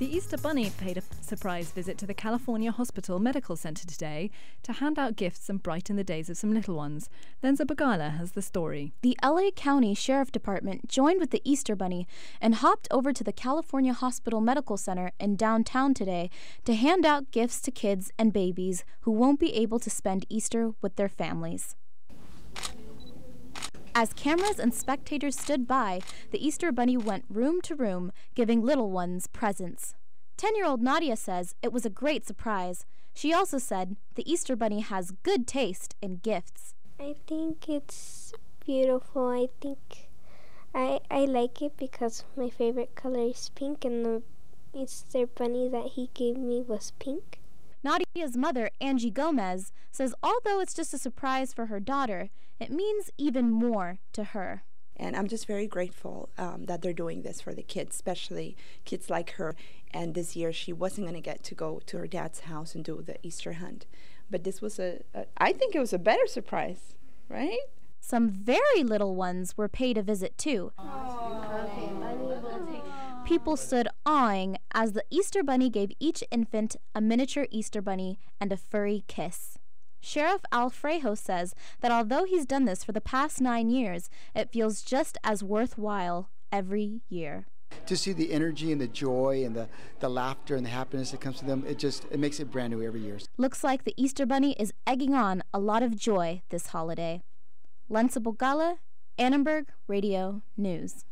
The Easter Bunny paid a surprise visit to the California Hospital Medical Center today to hand out gifts and brighten the days of some little ones. Lenza Bagala has the story. The LA County Sheriff Department joined with the Easter Bunny and hopped over to the California Hospital Medical Center in downtown today to hand out gifts to kids and babies who won't be able to spend Easter with their families. As cameras and spectators stood by, the Easter Bunny went room to room, giving little ones presents. 10-year-old Nadia says it was a great surprise. She also said the Easter Bunny has good taste in gifts. I think it's beautiful. I think I like it because my favorite color is pink, and the Easter Bunny that he gave me was pink. Nadia's mother, Angie Gomez, says although it's just a surprise for her daughter, it means even more to her. And I'm just very grateful that they're doing this for the kids, especially kids like her. And this year she wasn't going to get to go to her dad's house and do the Easter hunt. But this was I think it was a better surprise, right? Some very little ones were paid a visit too. People stood awing as the Easter Bunny gave each infant a miniature Easter Bunny and a furry kiss. Sheriff Al Frejo says that although he's done this for the past 9 years, it feels just as worthwhile every year. To see the energy and the joy and the laughter and the happiness that comes to them, it makes it brand new every year. Looks like the Easter Bunny is egging on a lot of joy this holiday. Lenza Bagala, Annenberg Radio News.